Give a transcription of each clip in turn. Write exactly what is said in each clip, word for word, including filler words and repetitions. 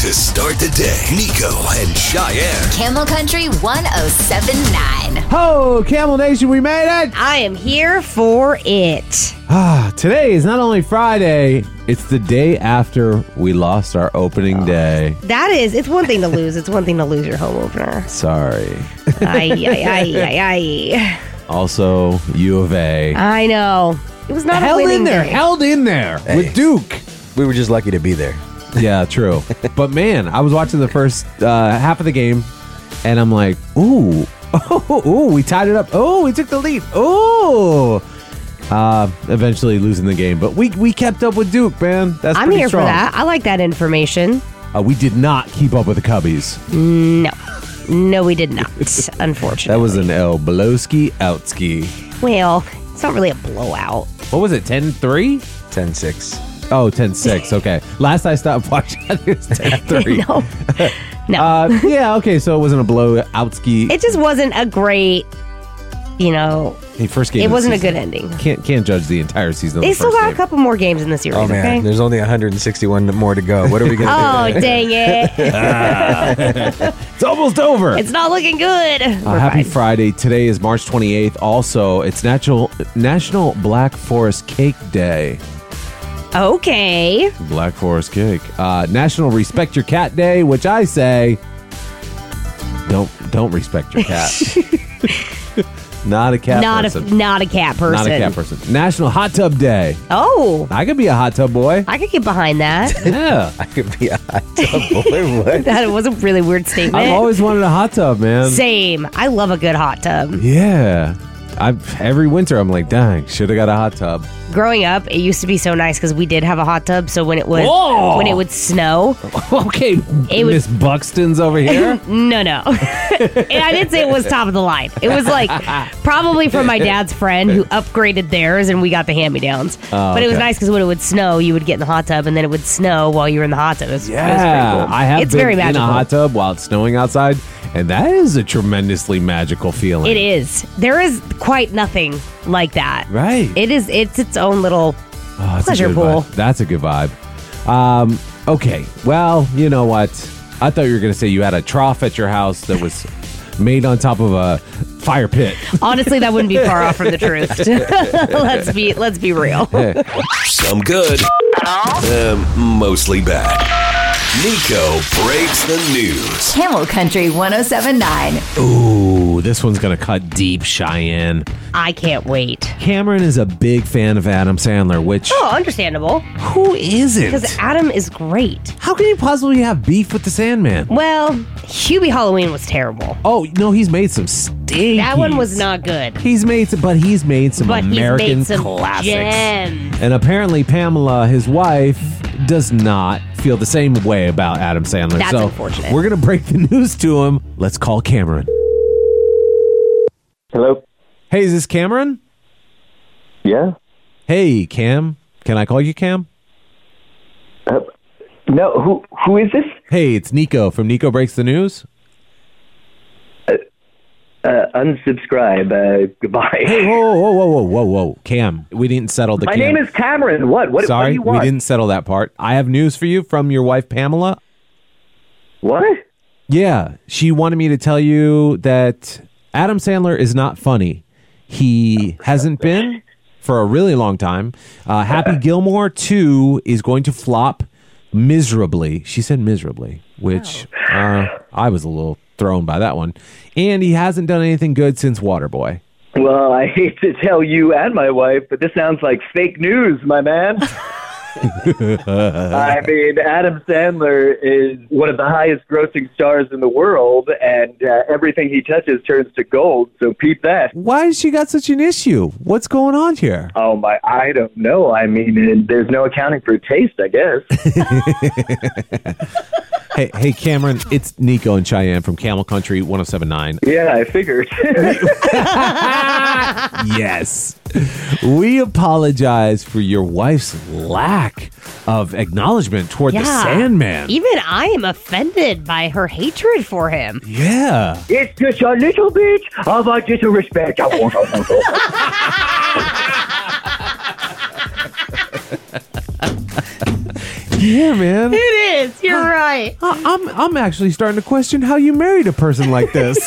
to start the day. Nico and Cheyenne. Camel Country one oh seven point nine. Ho, Camel Nation, we made it! I am here for it. Ah, today is not only Friday, it's the day after we lost our opening day. That is, it's one thing to lose. It's one thing to lose your home opener. Sorry. Ay, ay, ay, ay, ay. Also, U of A. I know. It was not a Held winning in there, day. held in there Hey. with Duke. We were just lucky to be there. Yeah, true. But man, I was watching the first uh, half of the game, and I'm like, ooh, oh, ooh, we tied it up. Oh, we took the lead. Ooh. Uh, eventually losing the game, but we we kept up with Duke, man. That's I'm pretty here strong. for that. I like that information. Uh, we did not keep up with the Cubbies. No. No, we did not, unfortunately. That was an El Blowski Outski. Well, it's not really a blowout. What was it, ten three? ten six. Oh, ten six, okay. Last I stopped watching, I think it was ten three. No. No. Uh, yeah, okay, so it wasn't a blowoutski. It just wasn't a great, you know, Hey, first game it of the wasn't a season. good ending. Can't can't judge the entire season. Of They the still first got game. a couple more games in the series, Oh, man. okay? There's only one hundred sixty-one more to go. What are we going to Oh, do? dang it. It's almost over. It's not looking good. Uh, We're happy fine. Friday. Today is March twenty-eighth. Also, it's Natural National Black Forest Cake Day. Okay. Black Forest Cake. Uh, National Respect Your Cat Day, which I say, don't don't respect your cat. Not a cat Not person. a not a cat person. Not a cat person. National Hot Tub Day. Oh, I could be a hot tub boy. I could get behind that. Yeah. I could be a hot tub boy. What? That was a really weird statement. I've always wanted a hot tub, man. Same. I love a good hot tub. Yeah. I every winter I'm like, dang, should have got a hot tub. Growing up, it used to be so nice because we did have a hot tub. So when it would Whoa! when it would snow, Okay, It was- Miss Buxton's over here. no, no, and I didn't say it was top of the line. It was like probably from my dad's friend who upgraded theirs, and we got the hand-me-downs. Oh, but it was okay. nice because when it would snow, you would get in the hot tub, and then it would snow while you were in the hot tub. It was, it was Yeah, pretty cool. I have It's been very in magical. a hot tub while it's snowing outside, and that is a tremendously magical feeling. It is. There is quite nothing like that. Right. It is. It's its own little. Oh, that's pleasure a good pool. vibe. That's a good vibe. Um, okay, well, you know what? I thought you were going to say you had a trough at your house that was made on top of a fire pit. Honestly, that wouldn't be far off from the truth. let's be. Let's be real. Some good. Um, mostly bad. Nico breaks the news. Camel Country one oh seven point nine. Ooh, this one's going to cut deep, Cheyenne. I can't wait. Cameron is a big fan of Adam Sandler, which Oh, understandable. who isn't? Because Adam is great. How can you possibly have beef with the Sandman? Well, Hubie Halloween was terrible. Oh, no, he's made some stinkies. That one was not good. He's made some, but he's made some But American he's made some classics. gems. And apparently Pamela, his wife, does not feel the same way about Adam Sandler. That's so unfortunate. We're going to break the news to him. Let's call Cameron. Hello? Hey, is this Cameron? Yeah? Hey, Cam. Can I call you Cam? Uh, no, who who is this? Hey, it's Nico from Nico Breaks the News. Uh, unsubscribe. Uh, goodbye. Hey, whoa, whoa, whoa, whoa, whoa, whoa. Cam, we didn't settle the My Cam. name is Cameron. What? What, what do Sorry, you we want? didn't settle that part. I have news for you from your wife, Pamela. What? Yeah, she wanted me to tell you that Adam Sandler is not funny. He hasn't been for a really long time. Uh, Happy Gilmore two is going to flop miserably. She said miserably, which uh, I was a little thrown by that one. And he hasn't done anything good since Waterboy. Well, I hate to tell you and my wife, but this sounds like fake news, my man. I mean, Adam Sandler is one of the highest grossing stars in the world, and uh, everything he touches turns to gold, so peep that. Why has she got such an issue? What's going on here? Oh, my, I don't know. I mean, it, there's no accounting for taste, I guess. Hey, hey, Cameron, it's Nico and Cheyenne from Camel Country one oh seven point nine. Yeah, I figured. Yes. We apologize for your wife's lack of acknowledgement toward the Yeah. Sandman. Even I am offended by her hatred for him. Yeah. It's just a little bit of a disrespect. Yeah, man. It is. You're right. I- I'm I'm actually starting to question how you married a person like this.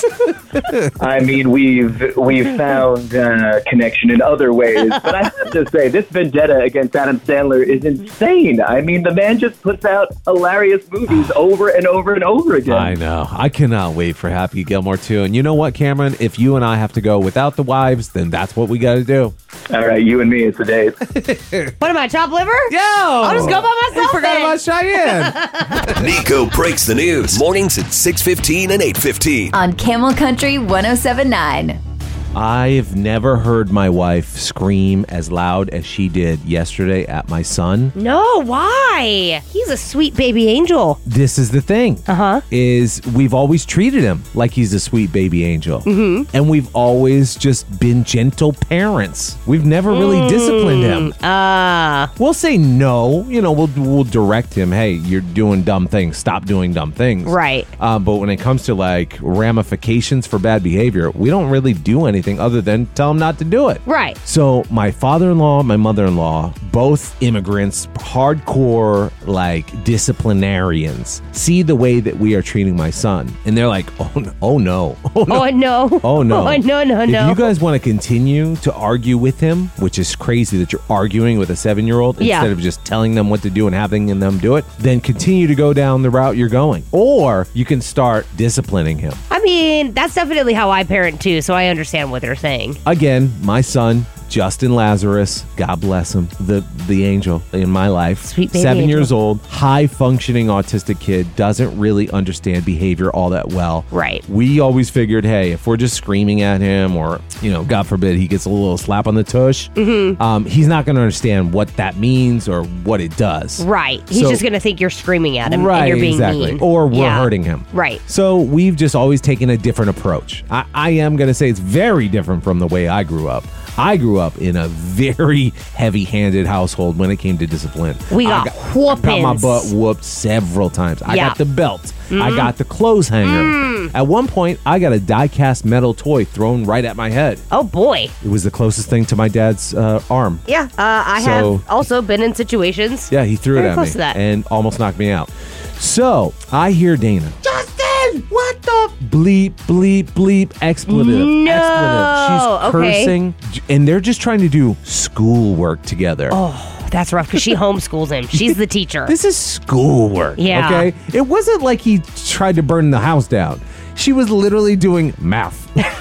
I mean, we've we've found uh, connection in other ways, but I have to say, this vendetta against Adam Sandler is insane. I mean, the man just puts out hilarious movies over and over and over again. I know. I cannot wait for Happy Gilmore two. And you know what, Cameron? If you and I have to go without the wives, then that's what we got to do. All right, you and me, it's a date. What am I, chopped liver? Yo! I'll just go by myself. I forgot then. about Cheyenne. Nico breaks the news. Mornings at six fifteen and eight fifteen. On Camel Country one oh seven point nine. I've never heard my wife scream as loud as she did yesterday at my son. No, why? He's a sweet baby angel. This is the thing. Uh-huh. Is we've always treated him like he's a sweet baby angel. Mm-hmm. And we've always just been gentle parents. We've never really Mm. disciplined him. Ah. We'll say no. You know, we'll we'll direct him. Hey, you're doing dumb things. Stop doing dumb things. Right. Uh, but when it comes to like ramifications for bad behavior, we don't really do anything other than tell him not to do it. Right. So my father-in-law, my mother-in-law, both immigrants, hardcore like disciplinarians, see the way that we are treating my son, and they're like, "Oh no, oh no, oh no, Oh, no. oh no, Oh, no, no, If no. you guys want to continue to argue with him, which is crazy that you're arguing with a seven-year-old Yeah. instead of just telling them what to do and having them do it, then continue to go down the route you're going, or you can start disciplining him." I mean, that's definitely how I parent too, so I understand what they're saying. Again, my son, Justin Lazarus, God bless him, the the angel in my life. Sweet baby Seven angel. years old, high functioning autistic kid, doesn't really understand behavior all that well. Right. We always figured, hey, if we're just screaming at him, or you know, God forbid, he gets a little slap on the tush, Mm-hmm. um, he's not going to understand what that means or what it does. Right. He's So- just going to think you're screaming at him Right, and you're being exactly. mean. Or we're Yeah. hurting him. Right. So we've just always taken a different approach. I, I am going to say it's very different from the way I grew up. I grew up in a very heavy-handed household when it came to discipline. We I got got, whoopings. got my butt whooped several times. I Yeah. Mm-hmm. got the belt. I got the clothes hanger. Mm. At one point, I got a die-cast metal toy thrown right at my head. Oh, boy. It was the closest thing to my dad's uh, arm. Yeah. Uh, I So- have also been in situations. Yeah, he threw Very it at close me to that. and almost knocked me out. So I hear Dana. Justin, what the bleep, bleep, bleep, expletive, No, expletive. She's okay. cursing, and they're just trying to do schoolwork together. Oh, that's rough because she homeschools him. She's the teacher. This is schoolwork. Yeah. Okay. It wasn't like he tried to burn the house down. She was literally doing math.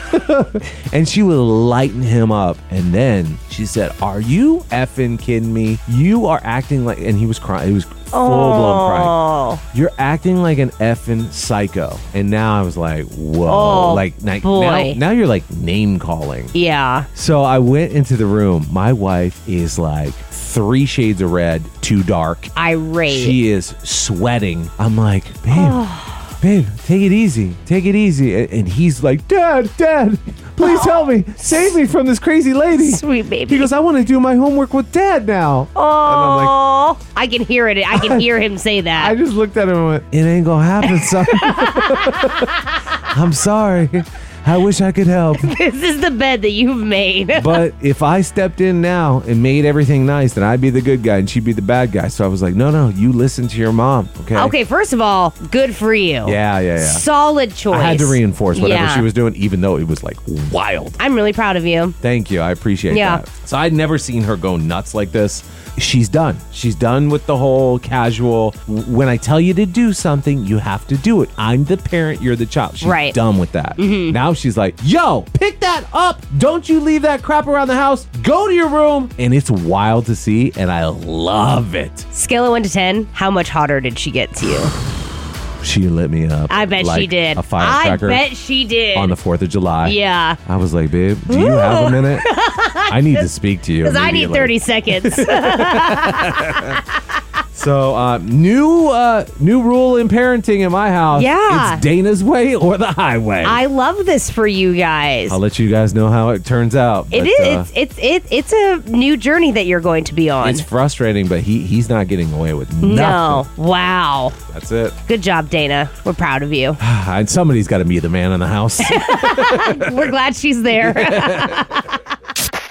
And she would lighten him up. And then she said, "Are you effing kidding me? You are acting like," and he was crying. He was full blown crying. Oh, "You're acting like an effing psycho." And now I was like, whoa. Oh, like now, boy. now, now you're like name calling. yeah. So I went into the room. My wife is like three shades of red, too dark. Irate. She is sweating. I'm like, babe, babe, take it easy. Take it easy. A- And he's like, Dad, Dad, please help me. Save me from this crazy lady. Sweet baby. He goes, I want to do my homework with Dad now. Oh, And I'm like, I can hear it. I can hear him say that. I just looked at him and went, it ain't gonna happen, son. I'm sorry. I wish I could help. This is the bed that you've made. But if I stepped in now and made everything nice, then I'd be the good guy and she'd be the bad guy. So I was like, no, no, you listen to your mom, okay? Okay, first of all, good for you. Yeah, yeah, yeah. Solid choice. I had to reinforce whatever Yeah. she was doing, even though it was like wild. I'm really proud of you. Thank you. I appreciate Yeah. that. So I'd never seen her go nuts like this. She's done. She's done with the whole casual, when I tell you to do something, you have to do it. I'm the parent, you're the child. She's Right. done with that. Now she's like, yo, pick that up. Don't you leave that crap around the house. Go to your room. And it's wild to see, and I love it. Scale of one to ten, how much hotter did she get to you? She lit me up. I bet like she did. A firecracker I bet she did. on the fourth of July. Yeah. I was like, babe, do you have a minute? I need to speak to you. Because I need immediately. thirty seconds. So, uh, new uh, new rule in parenting in my house. Yeah. It's Dana's way or the highway. I love this for you guys. I'll let you guys know how it turns out. It but, is. uh, it's it's it, it's a new journey that you're going to be on. it's frustrating, but he he's not getting away with no. nothing. Wow. That's it. Good job, Dana. We're proud of you. And somebody's got to be the man in the house. We're glad she's there.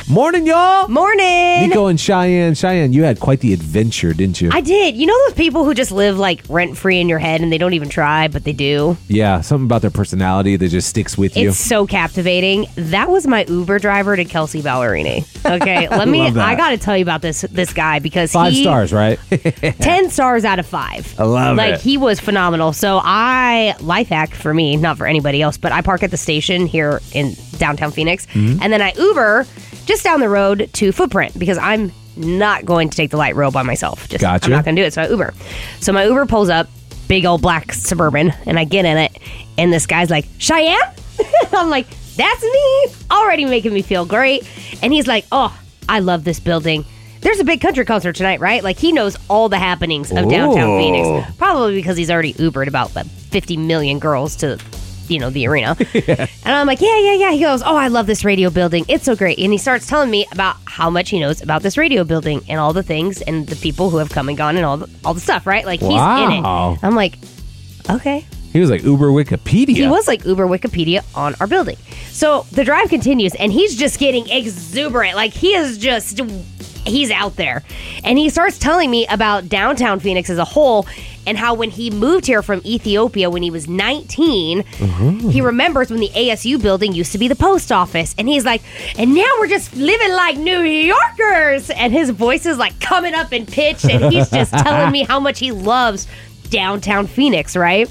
Morning, y'all. Morning. Nico and Cheyenne. Cheyenne, you had quite the adventure, didn't you? I did. You know those people who just live like rent free in your head and they don't even try, but they do? Yeah, something about their personality that just sticks with you. It's so captivating. That was my Uber driver to Kelsey Ballerini. Okay, let me. Love that. I got to tell you about this this guy because Five he, stars, right? ten stars out of five. I love like, it. he was phenomenal. So I life hack for me, not for anybody else, but I park at the station here in downtown Phoenix, Mm-hmm. and then I Uber just down the road to Footprint because I'm not going to take the light rail by myself. Just, Gotcha. I'm not going to do it. So I Uber. So my Uber pulls up, big old black Suburban, and I get in it, and this guy's like, Cheyenne? I'm like, that's me. Already making me feel great. And he's like, oh, I love this building. There's a big country concert tonight, right? Like, he knows all the happenings of downtown Ooh. Phoenix. Probably because he's already Ubered about like, fifty million girls to, you know, the arena. Yeah. And I'm like, yeah, yeah, yeah. He goes, oh, I love this radio building. It's so great. And he starts telling me about how much he knows about this radio building and all the things and the people who have come and gone and all the, all the stuff, right? Like, he's in it. Wow. I'm like, okay. He was like Uber Wikipedia. He was like Uber Wikipedia on our building. So the drive continues, and he's just getting exuberant. Like, he is just, he's out there. And he starts telling me about downtown Phoenix as a whole and how when he moved here from Ethiopia when he was nineteen, Mm-hmm. he remembers when the A S U building used to be the post office. And he's like, and now we're just living like New Yorkers. And his voice is like coming up in pitch, and he's just telling me how much he loves downtown Phoenix, right?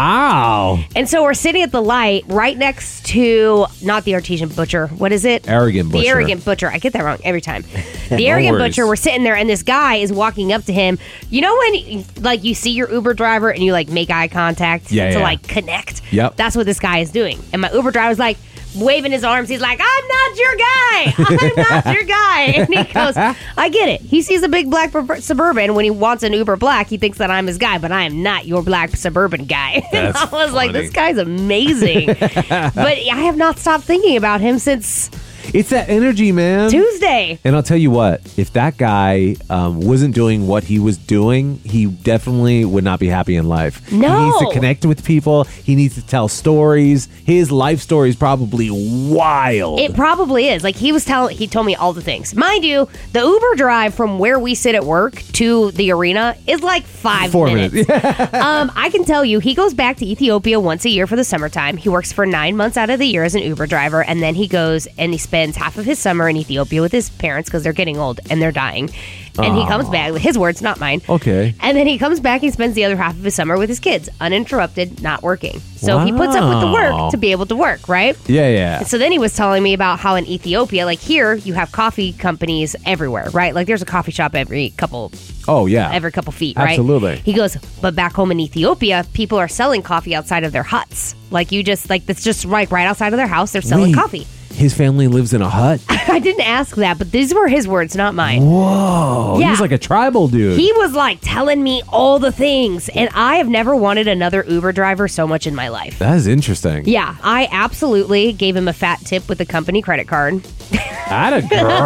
Wow. And so we're sitting at the light right next to, not the Artesian Butcher. What is it? Arrogant Butcher. The Arrogant Butcher. I get that wrong every time. The No Arrogant worries. Butcher, we're sitting there, and this guy is walking up to him. You know when, like, you see your Uber driver and you, like, make eye contact Yeah, to, yeah. like, connect? Yep. That's what this guy is doing. And my Uber driver's like, waving his arms. He's like, I'm not your guy. I'm not your guy. And he goes, I get it. He sees a big black Bur- Suburban. When he wants an Uber Black, he thinks that I'm his guy, but I am not your black Suburban guy. And That's I was like, funny. this guy's amazing. But I have not stopped thinking about him since It's that energy, man. Tuesday. And I'll tell you what, if that guy um, wasn't doing what he was doing, he definitely would not be happy in life. No. He needs to connect with people. He needs to tell stories. His life story is probably wild. It probably is. Like, he was telling, he told me all the things. Mind you, the Uber drive from where we sit at work to the arena is like five Four minutes. minutes. um, I can tell you, he goes back to Ethiopia once a year for the summertime. He works for nine months out of the year as an Uber driver, and then he goes and he spends half of his summer in Ethiopia with his parents because they're getting old and they're dying. And he comes back, his words, not mine. Okay. And then he comes back and spends the other half of his summer with his kids, uninterrupted, not working. So he puts up with the Wow. work to be able to work, right? Yeah, yeah. And so then he was telling me about how in Ethiopia, like here, you have coffee companies everywhere, right? Like there's a coffee shop every couple Oh, yeah. every couple feet, right? Absolutely. He goes, but back home in Ethiopia, people are selling coffee outside of their huts. Like you just, like that's just right, right outside of their house. They're selling Wait, coffee. His family lives in a hut. I didn't ask that, but these were his words, not mine. Whoa. Yeah. He's like a tribal dude. He was like telling me all the things, and I have never wanted another Uber driver so much in my life. that is interesting. Yeah, I absolutely gave him a fat tip with the company credit card. Atta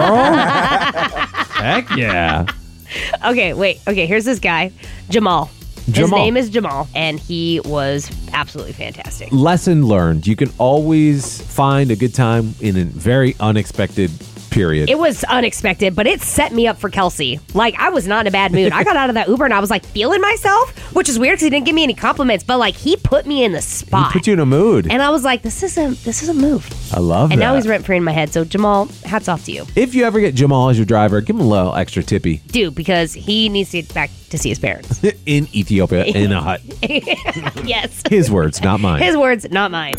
girl. Heck yeah. Okay, wait. Okay, here's this guy, Jamal. His Jamal. name is Jamal, and he was absolutely fantastic. Lesson learned. You can always find a good time in a very unexpected period. It was unexpected, but it set me up for Kelsey. Like, I was not in a bad mood. I got out of that Uber, and I was, like, feeling myself, which is weird because he didn't give me any compliments, but, like, he put me in the He spot. put you in a mood. And I was like, this is a this is a move. I love And that. now he's rent-free in my head. So, Jamal, hats off to you. If you ever get Jamal as your driver, give him a little extra tippy Dude, because he needs to get back to see his parents. in Ethiopia in a hut. Yes. His words, not mine. His words, not mine.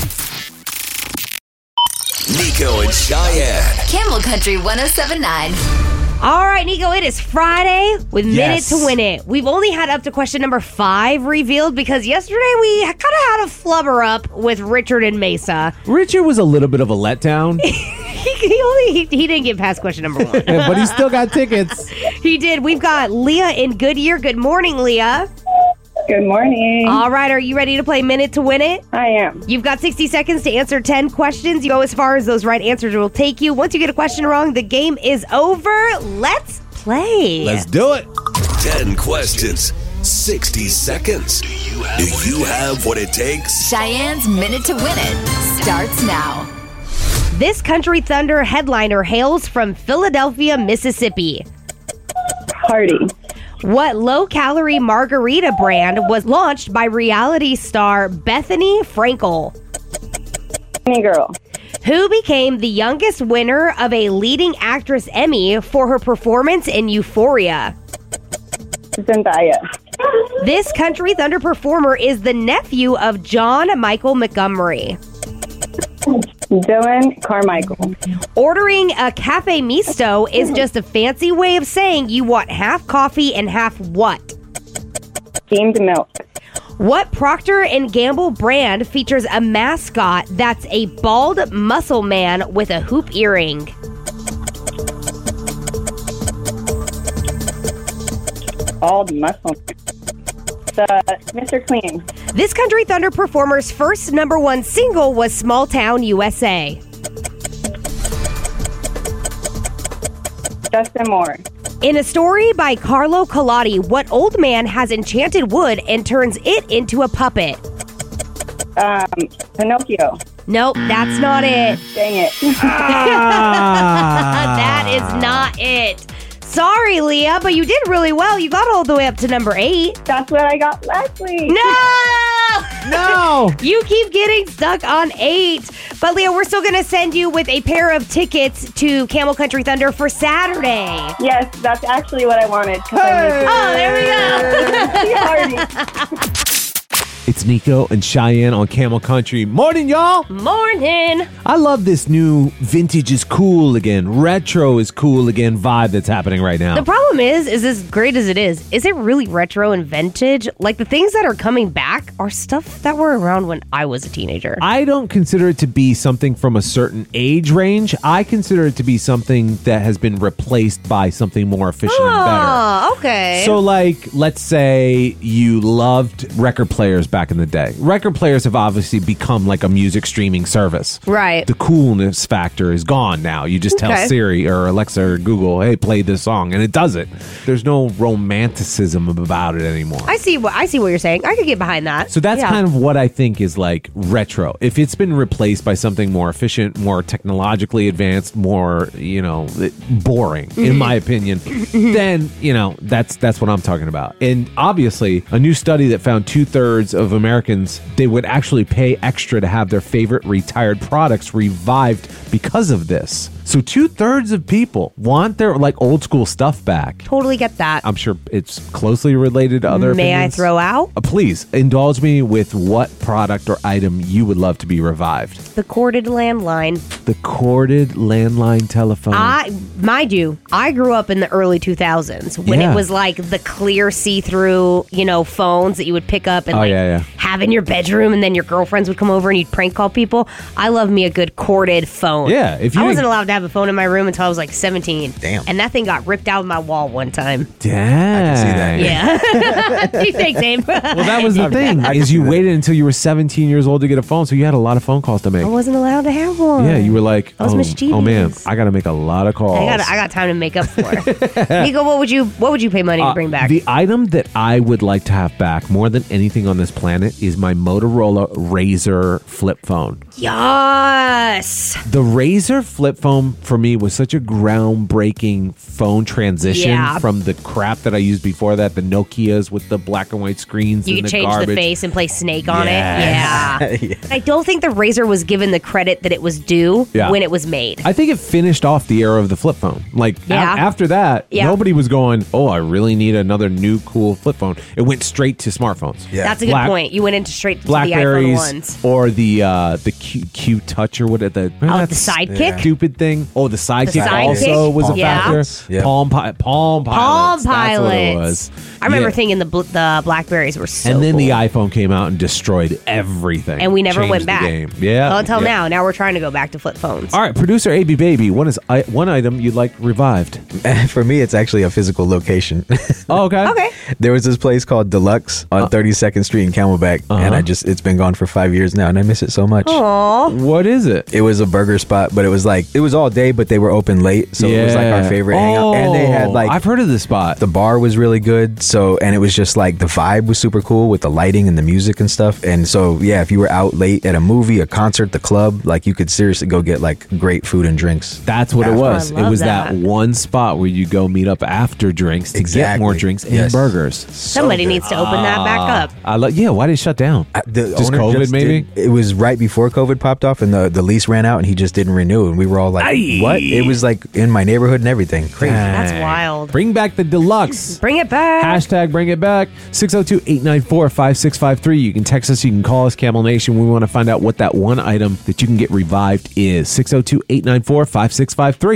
Nico and Cheyenne. Camel Country ten seventy-nine. All right, Nico, it is Friday with Yes. Minute to Win It. We've only had up to question number five revealed because yesterday we kind of had a flubber up with Richard and Mesa. Richard was a little bit of a letdown, He, he only he, he didn't get past question number one. but he still got tickets. He did. We've got Leah in Goodyear. Good morning, Leah. Good morning. All right, are you ready to play Minute to Win It? I am. You've got sixty seconds to answer ten questions. You go as far as those right answers will take you. Once you get a question wrong, the game is over. Let's play. Let's do it. ten questions, sixty seconds. Do you have, Do you have what it takes? Cheyenne's Minute to Win It starts now. This Country Thunder headliner hails from Philadelphia, Mississippi. Hardy. What low-calorie margarita brand was launched by reality star Bethany Frankel? Any girl. Who became the youngest winner of a leading actress Emmy for her performance in Euphoria? Zendaya. This Country Thunder performer is the nephew of John Michael Montgomery. Dylan Carmichael. Ordering a cafe misto is just a fancy way of saying you want half coffee and half what? Steamed milk. What Procter and Gamble brand features a mascot that's a bald muscle man with a hoop earring? Bald muscle. The Mister Clean. This Country Thunder performer's first number one single was Small Town U S A. Justin Moore. In a story by Carlo Collodi, what old man has enchanted wood and turns it into a puppet? Um, Pinocchio. Nope, that's not it. Dang it. That is not it. Sorry, Leah, but you did really well. You got all the way up to number eight. That's what I got last week. No! No! You keep getting stuck on eight. But, Leah, we're still going to send you with a pair of tickets to Camel Country Thunder for Saturday. Yes, that's actually what I wanted. 'cause Hey! Oh, there we go. Hardy. It's Nico and Cheyenne on Camel Country. Morning, y'all! Morning. I love this new vintage is cool again, retro is cool again vibe that's happening right now. The problem is, is as great as it is, is it really retro and vintage? Like, the things that are coming back are stuff that were around when I was a teenager. I don't consider it to be something from a certain age range. I consider it to be something that has been replaced by something more efficient and better. Oh, okay. So, like, let's say you loved record players back in the day. Record players have obviously become like a music streaming service. Right. The coolness factor is gone now. You just tell Okay. Siri or Alexa or Google, hey, play this song, and it does it. There's no romanticism about it anymore. I see what I see what you're saying. I could get behind that. So that's Yeah. kind of what I think is like retro. If it's been replaced by something more efficient, more technologically advanced, more, you know, boring, in my opinion, then, you know, that's that's what I'm talking about. And obviously, a new study that found two-thirds of Americans, they would actually pay extra to have their favorite retired products revived because of this. So two-thirds of people want their like old school stuff back. Totally get that. I'm sure it's closely related to other May I opinions. throw out? Uh, please indulge me with what product or item you would love to be revived. The corded landline. The corded landline telephone. I, mind you, I grew up in the early two thousands when Yeah. it was like the clear see-through, you know, phones that you would pick up and Oh, like yeah, yeah. have in your bedroom, and then your girlfriends would come over and you'd prank call people. I love me a good corded phone. Yeah, if you I wasn't didn't- allowed to have a phone in my room until I was like seventeen. Damn. And that thing got ripped out of my wall one time. Dang. I can see that. Yeah. Thanks, Abe. Well, that was the thing is you waited until you were seventeen years old to get a phone, so you had a lot of phone calls to make. I wasn't allowed to have one. Yeah, you were like, I was oh, mischievous. oh man, I got to make a lot of calls. I got I got time to make up for it. Nico, what would you what would you pay money to Uh, bring back? The item that I would like to have back more than anything on this planet is my Motorola Razr flip phone. Yes. The Razr flip phone for me was such a groundbreaking phone transition Yeah. from the crap that I used before that, the Nokias with the black and white screens You and could the change garbage. the face and play Snake on Yes. it. Yeah. I don't think the Razr was given the credit that it was due Yeah. when it was made. I think it finished off the era of the flip phone. Like a- Yeah. after that, Yeah. nobody was going, "Oh, I really need another new cool flip phone." It went straight to smartphones. Yeah. That's a good Black- point. You went into straight to the iPhone Blackberries ones. or the uh, the Q, Q Touch or what the Oh, that the Sidekick? stupid thing. Oh, the Sidekick, Sidekick? also was a Yeah. factor. Yeah. Palm pi- Palm Palm Pilots. That's Pilots. what it was. I remember Yeah. thinking the bl- the Blackberries were so And then the cool. iPhone came out and destroyed everything. And we never Changed went the back. game. Yeah. Well, until yeah. now. Now we're trying to go back to flip phones. All right, producer A B Baby, what is I, one item you'd like revived? For me, it's actually a physical location. Oh, okay. Okay. There was this place called Deluxe on thirty-second Street in Camelback, Uh-huh. and I just it's been gone for five years now, and I miss it so much. Aw. Aw. What is it? It was a burger spot, but it was like it was all day, but they were open late, so it was like our favorite hangout. And they had like I've heard of this spot. the bar was really good, so and it was just like the vibe was super cool with the lighting and the music and stuff. And so yeah, if you were out late at a movie, a concert, the club, like you could seriously go get like great food and drinks. That's what it was. I It love was that. that. one spot where you go meet up after drinks to get Exactly. more drinks and Yes. burgers. Somebody needs to open that back up. I lo- yeah, why did it shut down? I- the Just owner COVID, maybe? did- it was right before COVID popped off, and the, the lease ran out, and he just didn't renew. And we were all like, Aye. "What?" It was like in my neighborhood and everything. Crazy. That's Dang. wild. Bring back the deluxe. Bring it back. Hashtag bring it back. six oh two, eight nine four, five six five three. You can text us. You can call us, Camel Nation. We want to find out what that one item that you can get revived is. six oh two, eight nine four, five six five three.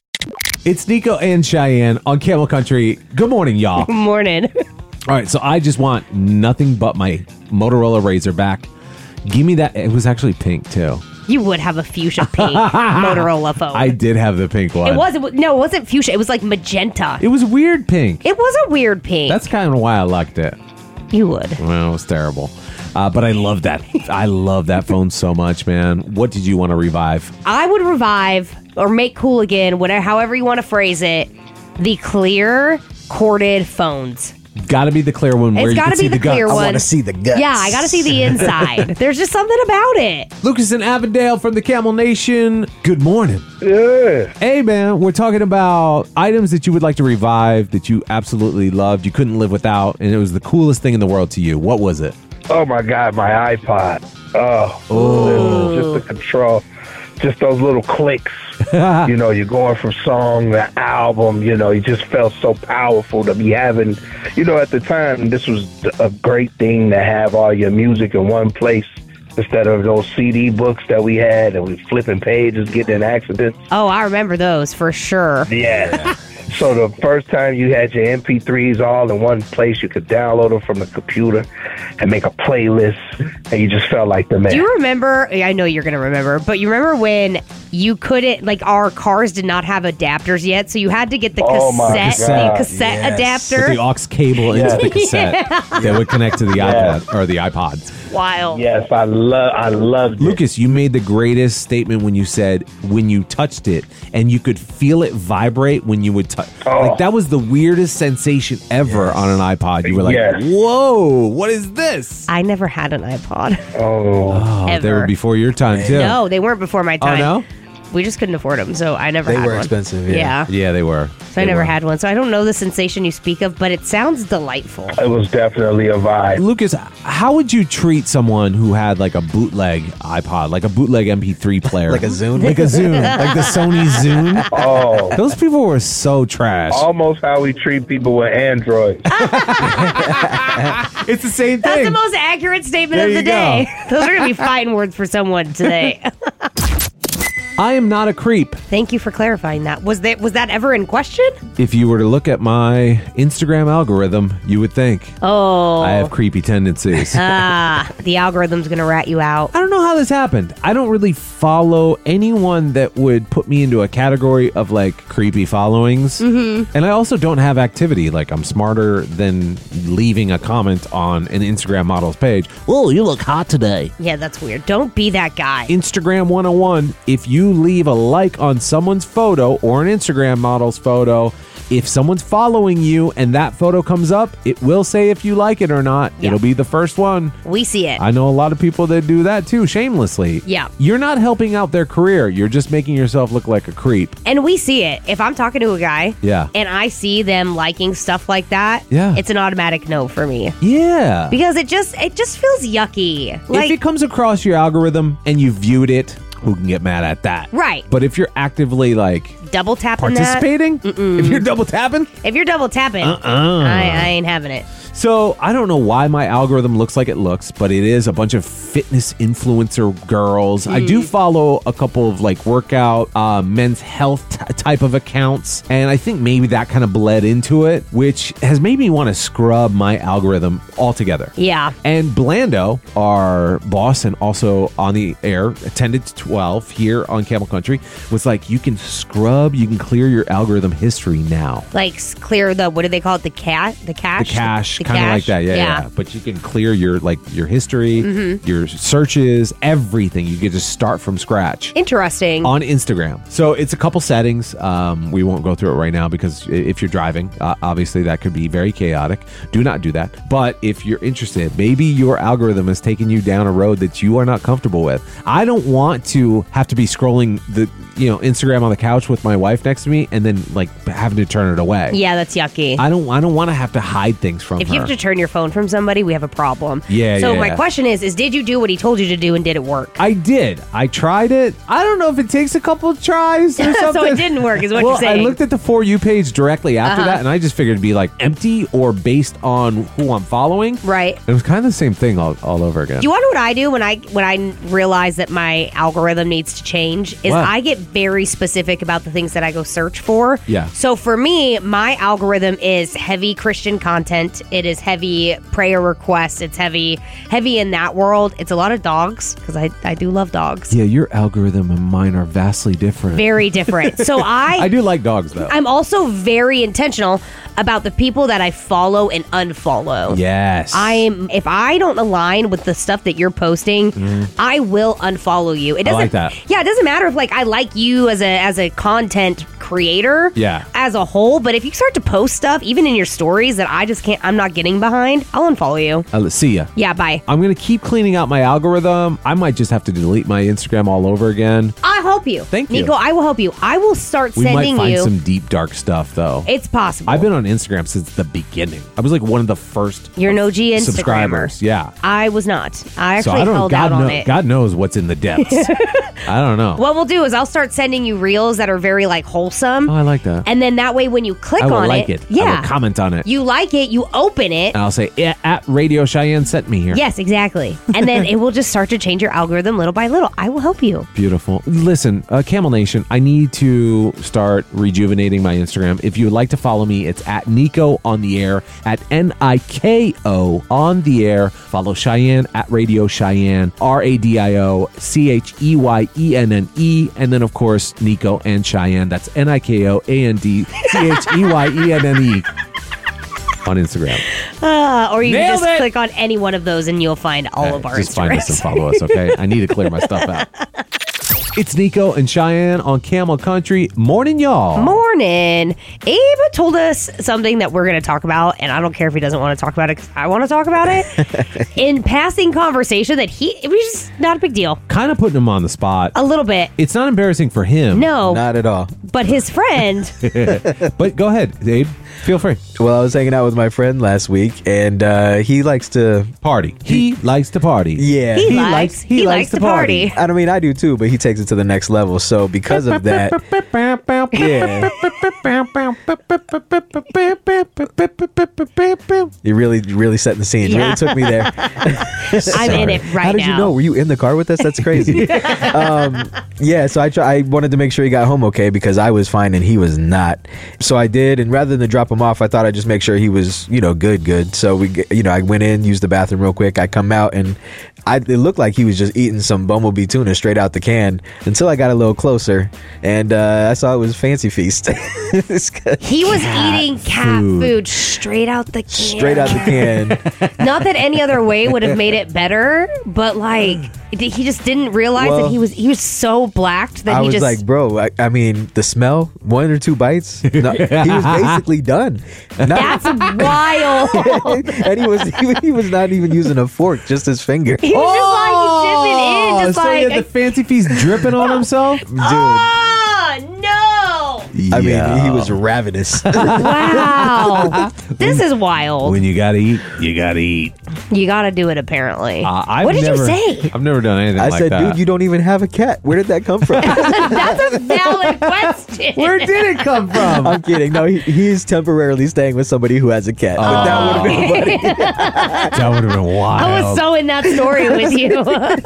It's Nico and Cheyenne on Camel Country. Good morning, y'all. Good morning. All right, so I just want nothing but my Motorola Razr back. Give me that. It was actually pink, too. You would have a fuchsia pink Motorola phone. I did have the pink one. It was, it was no, it wasn't fuchsia. It was like magenta. It was weird pink. It was a weird pink. That's kind of why I liked it. You would. Well, it was terrible. Uh, but I love that. I love that phone so much, man. What did you want to revive? I would revive or make cool again, whatever, however you want to phrase it, the clear corded phones. Got to be the clear one where It's you got can to see be the, gut. clear I one. want to see the guts. Yeah, I got to see the inside. There's just something about it. Lucas and Avondale from the Camel Nation. Good morning. Yeah. Hey, man, we're talking about items that you would like to revive that you absolutely loved, you couldn't live without, and it was the coolest thing in the world to you. What was it? Oh my God, my iPod. Oh, oh. Just the control, just those little clicks. You know, you're going from song to album. You know, you just felt so powerful to be having. You know, at the time, this was a great thing to have all your music in one place instead of those C D books that we had and we flipping pages, getting in accidents. Oh, I remember those for sure. Yeah. So the first time you had your M P threes all in one place, you could download them from the computer and make a playlist, and you just felt like the man. Do you remember? I know you're going to remember, but you remember when you couldn't, like, our cars did not have adapters yet, so you had to get the Oh, my cassette, God. the cassette Yes. adapter. With the aux cable into the cassette that would connect to the Yeah. iPad or the iPods. Wild. Yes, I love. I loved it. Lucas, you made the greatest statement when you said when you touched it and you could feel it vibrate when you would touch. Oh. Like that was the weirdest sensation ever on an iPod. You were like, Yes. "Whoa, what is this?" I never had an iPod. Oh, Oh, they Ever. were before your time too. No, they weren't before my Oh time. no. We just couldn't afford them, so I never They had were one. expensive, yeah. Yeah, they were. So I They never were. had one. So I don't know the sensation you speak of, but it sounds delightful. it was definitely a vibe. Lucas, how would you treat someone who had like a bootleg iPod, like a bootleg M P three player, Like a Zune? like a Zune, like the Sony Zune? Oh, Those people were so trash. almost how we treat people with Android. It's the same That's thing. the most accurate statement There of the you go. day. Those are going to be fighting words for someone today. I am not a creep. Thank you for clarifying that. Was that was that ever in question? If you were to look at my Instagram algorithm, you would think Oh. I have creepy tendencies. Ah, the algorithm's going to rat you out. I don't know how this happened. I don't really follow anyone that would put me into a category of like creepy followings. Mm-hmm. And I also don't have activity. Like I'm smarter than leaving a comment on an Instagram model's page. Oh, you look hot today. Yeah, that's weird. Don't be that guy. Instagram one oh one, if you leave a like on someone's photo or an Instagram model's photo, if someone's following you and that photo comes up, it will say if you like it or not. Yeah. It'll be the first one. We see it. I know a lot of people that do that too, shamelessly. Yeah. You're not helping out their career. You're just making yourself look like a creep. And we see it. If I'm talking to a guy Yeah. and I see them liking stuff like that, Yeah. it's an automatic no for me. Yeah. Because it just it just feels yucky. if Like it comes across your algorithm and you viewed it, who can get mad at that? Right. But if you're actively like double tapping that. participating, if you're double tapping, If you're double tapping, Uh-uh. I, I ain't having it. So I don't know why my algorithm looks like it looks, but it is a bunch of fitness influencer girls. I do follow a couple of like workout, uh, men's health t- type of accounts, and I think maybe that kind of bled into it, which has made me want to scrub my algorithm altogether. Yeah. And Blando, our boss and also on the air, attended to twelve here on Camel Country, was like, you can scrub, you can clear your algorithm history now. Like s- clear the what do they call it? The cat, the cache, The cache, the kind of like cache. that. Yeah, yeah, yeah. But you can clear your like your history, Mm-hmm. your searches, everything. You can just start from scratch. Interesting. On Instagram. So it's a couple settings. Um, we won't go through it right now because i- if you're driving, uh, obviously that could be very chaotic. Do not do that. But if you're interested, maybe your algorithm is taking you down a road that you are not comfortable with. I don't want to have to be scrolling the you know Instagram on the couch with my wife next to me and then like having to turn it away. Yeah, that's yucky. I don't. I don't want to have to hide things from If her. you have to turn your phone from somebody, we have a problem. Yeah, So yeah, my yeah. question is: Is did you do what he told you to do, and did it work? I did. I tried it. I don't know if it takes a couple of tries or something. So it didn't work, is what well, you're saying. I looked at the For You page directly after Uh-huh. that, and I just figured it'd be like empty or based on who I'm following. Right. It was kind of the same thing all, all over again. Do you want to know what I do when I when I realize that my algorithm needs to change? Is What? I get very specific about the things that I go search for. Yeah. So for me, my algorithm is heavy Christian content. It is heavy prayer requests. It's heavy heavy in that world. It's a lot of dogs because I I do love dogs. yeah, your algorithm and mine are vastly different. Very different. So I I do like dogs though. I'm also very intentional about the people that I follow and unfollow. yes. I'm if I don't align with the stuff that you're posting, I will unfollow you. It Mm-hmm. I doesn't like that. Yeah, it doesn't matter if like I like you as a as a content creator Yeah. as a whole, but if you start to post stuff even in your stories that I just can't I'm not getting behind, I'll unfollow you. Uh, see ya. Yeah, bye. I'm gonna keep cleaning out my algorithm. I might just have to delete my Instagram all over again. I'll help you. Thank you. Nico, I will help you. I will start We might sending find you some deep dark stuff though. It's possible. I've been on Instagram since the beginning. I was like one of the first You're an O G Instagrammer. subscribers. Yeah. I was not. I So actually I don't. held God, out on know, it. God knows what's in the depths. I don't know. What we'll do is I'll start sending you reels that are very like wholesome. Oh, I like that. And then that way when you click I will on like it, it. yeah, I will comment on it. you like it, you open it. and I'll say "Yeah, at Radio Cheyenne sent me here. Yes, exactly. And then it will just start to change your algorithm little by little. I will help you. Beautiful. Listen, uh, Camel Nation, I need to start rejuvenating my Instagram. If you would like to follow me, it's at Nico on the air, at N I K O on the air. Follow Cheyenne at Radio Cheyenne, R A D I O C H E Y E N N E. And then, of course, Nico and Cheyenne. That's N I K O A N D C H E Y E N N E on Instagram. Uh, or you can Nailed just it! click on any one of those and you'll find all Uh, of our just find us and Instagrams. follow us, okay? I need to clear my stuff out. It's Nico and Cheyenne on Camel Country. Morning, y'all. Morning. Abe told us something that we're going to talk about, and I don't care if he doesn't want to talk about it because I want to talk about it. In passing conversation, that he, it was just not a big deal. Kind of putting him on the spot. A little bit. It's not embarrassing for him. No, Not at all. but his friend, But go ahead, Abe. Feel free. Well, I was hanging out with my friend last week, and uh, he likes to. Party. He likes to party. Yeah, he, likes, he, likes to party. I mean, I do too, but he takes it to the next level. So because of that, yeah, you really, really setting the scene. You Yeah. really took me there. I'm in it right How did now. you know? Were you in the car with us? That's crazy. um, yeah, so I try, I wanted to make sure he got home okay because I was fine and he was not. So I did, and rather than drop him off, I thought I'd just make sure he was, you know, good, good. So we, g- you know, I went in, used the bathroom real quick. I come out and I, it looked like he was just eating some bumblebee tuna straight out the can until I got a little closer and uh, I saw it was Fancy Feast. It's good. He was eating cat food. food. straight out the can. Straight out the can. Not that any other way would have made it better, but like he just didn't realize Well, that he was he was so blacked that I he was just like, bro, I, I mean, the smell, one or two bites, no, he was basically done. Not- that's wild. and he was he, he was not even using a fork, just his finger. He was just like dipping in, just Oh, so he like had the Fancy Feast dripping on himself? Dude, ah no. I mean, he was ravenous. Wow. This is wild. When you gotta eat, you gotta eat. You got to do it apparently. Uh, I've what did never, you say? I've never done anything I like said, that. dude, you don't even have a cat. Where did that come from? That's a valid question. Where did it come from? I'm kidding. No, he, he's temporarily staying with somebody who has a cat. But that would have been funny. That would have been wild. I was so in that story with you.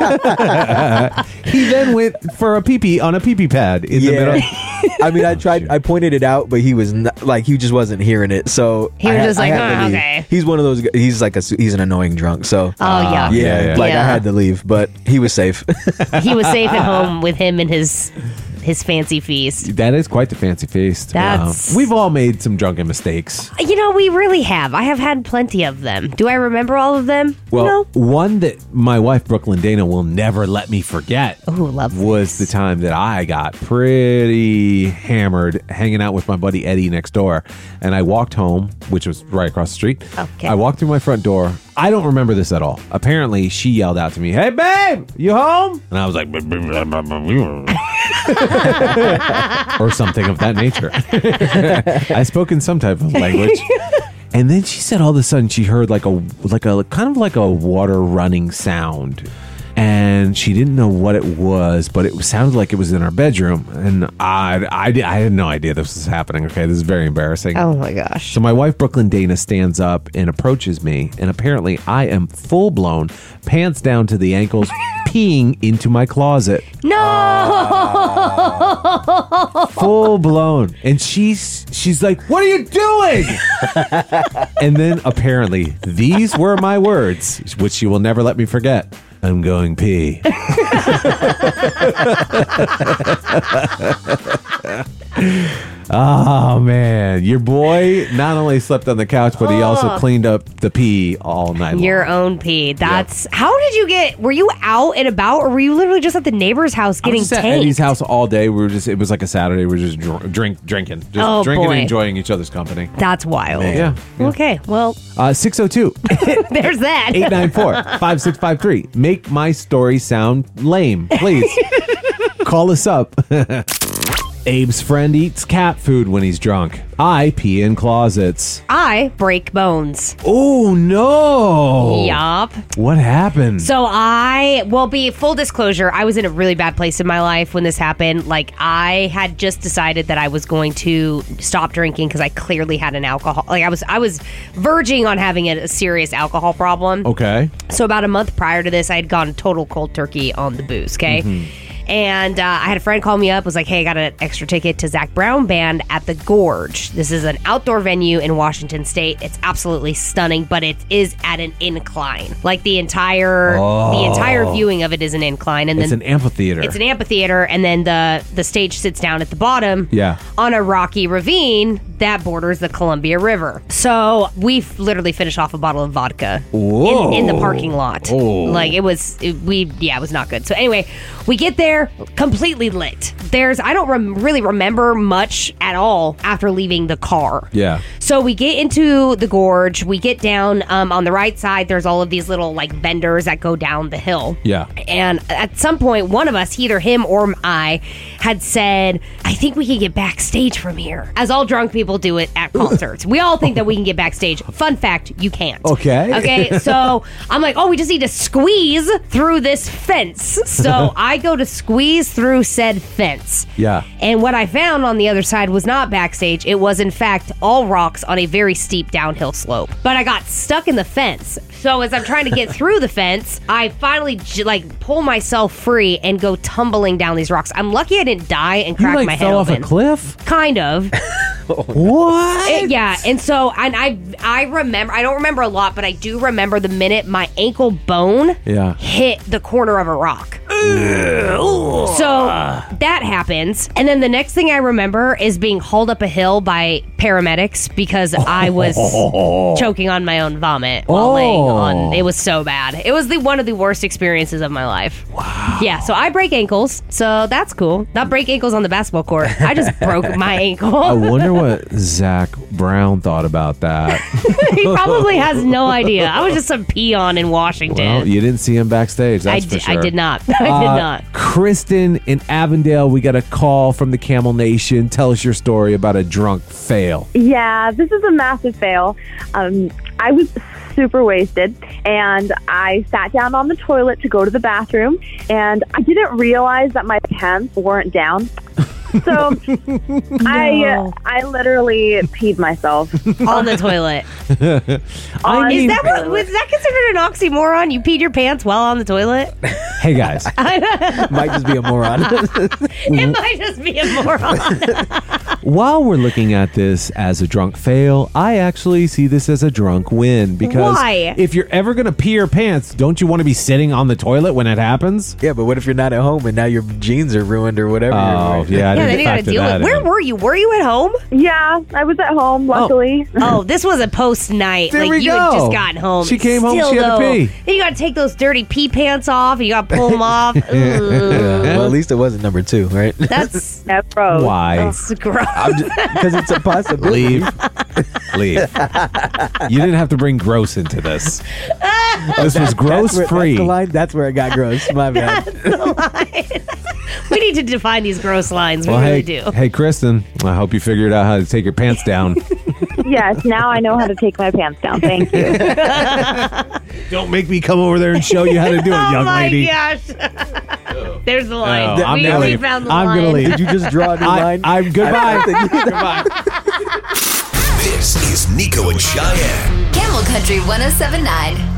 He then went for a pee-pee on a pee-pee pad in the middle. I mean, I tried. I pointed it out, but he was not, like he just wasn't hearing it. So He I was had- just I like, had to "Oh, leave." okay. He's one of those. gu- He's like a. s- He's an annoying drunk. So Oh yeah. yeah, yeah, yeah. like Yeah. I had to leave, but he was safe. He was safe at home with him and his his fancy feast. That is quite the fancy feast. That's- Uh, we've all made some drunken mistakes. You know, we really have. I have had plenty of them. Do I remember all of them? Well, no. one that my wife, Brooklyn Dana, will never let me forget Ooh, love was the time that I got pretty hammered hanging out with my buddy Eddie next door. And I walked home, which was right across the street. Okay. I walked through my front door. I don't remember this at all. Apparently, she yelled out to me, "Hey, babe, you home?" And I was like, or something of that nature. I spoke in some type of language. And then she said all of a sudden she heard like a like a kind of like a water running sound. And she didn't know what it was, but it sounded like it was in our bedroom. And I, I, I had no idea this was happening. Okay, this is very embarrassing. Oh, my gosh. So my wife, Brooklyn Dana, stands up and approaches me. And apparently I am full-blown, pants down to the ankles, peeing into my closet. No! Full-blown. And she's, she's like, "What are you doing?" And then apparently these were my words, which she will never let me forget. "I'm going pee." Oh, man. Your boy not only slept on the couch, but he also cleaned up the pee all night long. Your own pee. That's... How did you get... Were you out and about, or were you literally just at the neighbor's house I getting was just at tanked? Eddie's house all day. We were just, it was like a Saturday. We were just dr- drink, drinking. Just Oh, drinking boy. and enjoying each other's company. That's wild. Yeah. Okay, well, Uh, six oh two, there's that. eight nine four, five six five three. Make my story sound lame, please. Call us up. Abe's friend eats cat food when he's drunk. I pee in closets. I break bones. Oh, no. Yup. What happened? So I, well, be full disclosure, I was in a really bad place in my life when this happened. Like, I had just decided that I was going to stop drinking because I clearly had an alcohol. Like, I was, I was verging on having a, a serious alcohol problem. Okay. So about a month prior to this, I had gone total cold turkey on the booze. Okay. Mm-hmm. And uh, I had a friend call me up, was like, "Hey, I got an extra ticket to Zach Brown Band at the Gorge." This is an outdoor venue in Washington State. It's absolutely stunning, but it is at an incline. Like the entire the entire viewing of it is an incline, and It's then an amphitheater. it's an amphitheater, and then the the stage sits down at the bottom, Yeah. on a rocky ravine that borders the Columbia River. So we f- literally finished off a bottle of vodka Whoa. in, in the parking lot. Oh. Like it was, it, we yeah, it was not good. So anyway, we get there completely lit. There's I don't rem- really remember much at all after leaving the car. Yeah. So we get into the gorge. We get down um, on the right side. There's all of these little like vendors that go down the hill. Yeah. And at some point, one of us, either him or I, had said, "I think we can get backstage from here." As all drunk people do it at concerts. We all think that we can get backstage. Fun fact, you can't. Okay. Okay, so I'm like, "Oh, we just need to squeeze through this fence." So I go to squeeze through said fence. Yeah. And what I found on the other side was not backstage. It was, in fact, all rocks on a very steep downhill slope. But I got stuck in the fence. So as I'm trying to get through the fence, I finally j- like pull myself free and go tumbling down these rocks. I'm lucky I didn't die and You crack like my fell head off open. a cliff? Kind of. What? It- yeah, and so and I I remember I don't remember a lot, but I do remember the minute my ankle bone Yeah. hit the corner of a rock. So that happens, and then the next thing I remember is being hauled up a hill by paramedics because I was choking on my own vomit while Oh. laying on. It was so bad. It was the one of the worst experiences of my life. Wow. Yeah, so I break ankles, so that's cool. Not break ankles on the basketball court. I just broke my ankle. I wonder what Zach Brown thought about that. He probably has no idea. I was just some peon in Washington. Well, you didn't see him backstage, I, that's di- for sure. I did not. I did Uh, not. Kristen in Avondale, we got a call from the Camel Nation. Tell us your story about a drunk fail. Yeah, this is a massive fail. Um, I was super wasted, and I sat down on the toilet to go to the bathroom, and I didn't realize that my pants weren't down. So I I literally peed myself On the toilet. on Is the that what, toilet. was that considered an oxymoron? You peed your pants while on the toilet? Hey, guys. Might just be a moron. It might just be a moron. while we're looking at this as a drunk fail, I actually see this as a drunk win because Why? if you're ever going to pee your pants, don't you want to be sitting on the toilet when it happens? Yeah, but what if you're not at home and now your jeans are ruined or whatever? you're Oh, wearing? yeah. I Yeah, didn't then you got to factor deal that with. Where in. were you? Were you at home? Yeah, I was at home, luckily. Oh, this was a post night. There like we you go. had just gotten home. She came home, Still, she had to though, pee. Then you got to take those dirty pee pants off. And you got to pull them off. Ugh. Yeah, well, at least it wasn't number two, right? That's Yeah, bro. Why? that's gross. Because it's a possibility. Leave. Leave. You didn't have to bring gross into this. This was gross That's where- free. That's the line. That's where it got gross. My bad. We need to define these gross lines. We Well, really hey, do. hey, Kristen, I hope you figured out how to take your pants down. Yes, now I know how to take my pants down. Thank you. Don't make me come over there and show you how to do it, Oh young my lady. gosh. There's the line. Oh, I'm we gonna we leave. found the I'm line. gonna leave. Did you just draw a new I, line? I'm goodbye. Goodbye. This is Nico and Cheyenne. Camel Country one oh seven point nine.